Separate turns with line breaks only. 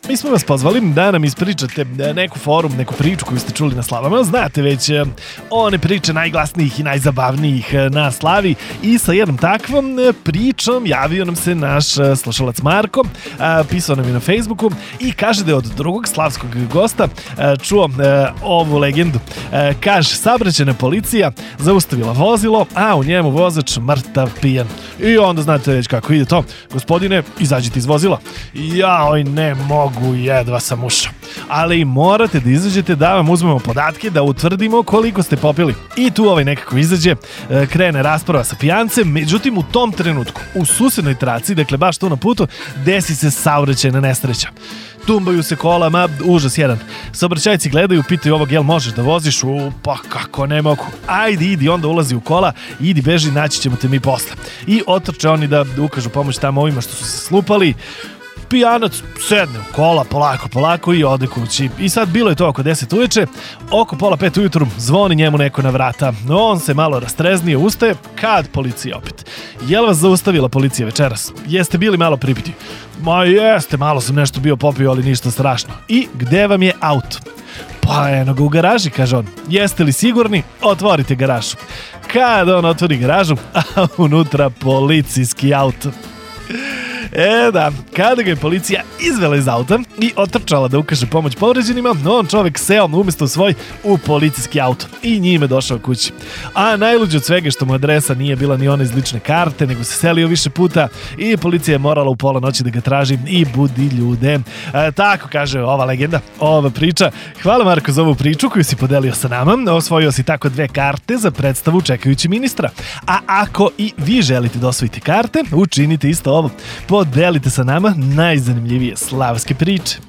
mi smo vas pozvali da nam ispričate neku forum, neku priču koju ste čuli na slavama. Znate već one priče najglasnijih i najzabavnijih na slavi i sa jednom takvom pričom javio nam se naš slušalac Marko, pisao nam je na Facebooku i kaže da je od drugog slavskog gosta čuo ovu legendu. Kaže, saobraćajna policija zaustavila vozilo, a u njemu vozač mrtav pijan. I onda znate već kako ide to. Gospodine, izađite iz vozila. Jaoj, ne mogu, jedva sam ušao. Ali morate da izađete da vam uzmemo podatke, da utvrdimo koliko ste popili. I tu nekako izađe, krene rasprava sa pijancem, međutim u tom trenutku, u susednoj traci, dakle baš tu na putu, desi se saobraćajna nesreća. Tumbaju se kola, užas jedan. Saobraćajci gledaju, pitaju ovog, jel možeš da voziš? Pa kako ne mogu. Ajde, idi, onda ulazi u kola, idi, beži, naći ćemo te mi posle. I otrče oni da ukažu pomoć tamo ovima što su se slupali. Pijanac sedne u kola, polako i ode kući. I sad bilo je to oko 10 uveče, oko 4:30 ujutru zvoni njemu neko na vrata. On se malo rastreznije, ustaje, kad policija opet. Jel vas zaustavila policija večeras? Jeste bili malo pripiti? Ma jeste, malo sam nešto bio popio, ali ništa strašno. I gde vam je auto? Pa eno ga u garaži, kaže on. Jeste li sigurni? Otvorite garažu. Kad on otvori garažu, a unutra policijski auto. Da, kada ga je policija izvela iz auta i otrčala da ukaže pomoć povređenima, on čovek seo umjesto svoj u policijski auto i njime došao kući. A najluđe od svega što mu adresa nije bila ni ona iz lične karte, nego se selio više puta i policija je morala u pola noći da ga traži i budi ljude. Tako kaže ova legenda, ova priča. Hvala Marko za ovu priču koju si podelio sa nama. Osvojio si tako 2 karte za predstavu Čekajući ministra. A ako i vi želite da osvojite karte, učinite isto ovo. Podelite sa nama najzanimljivije slavske priče.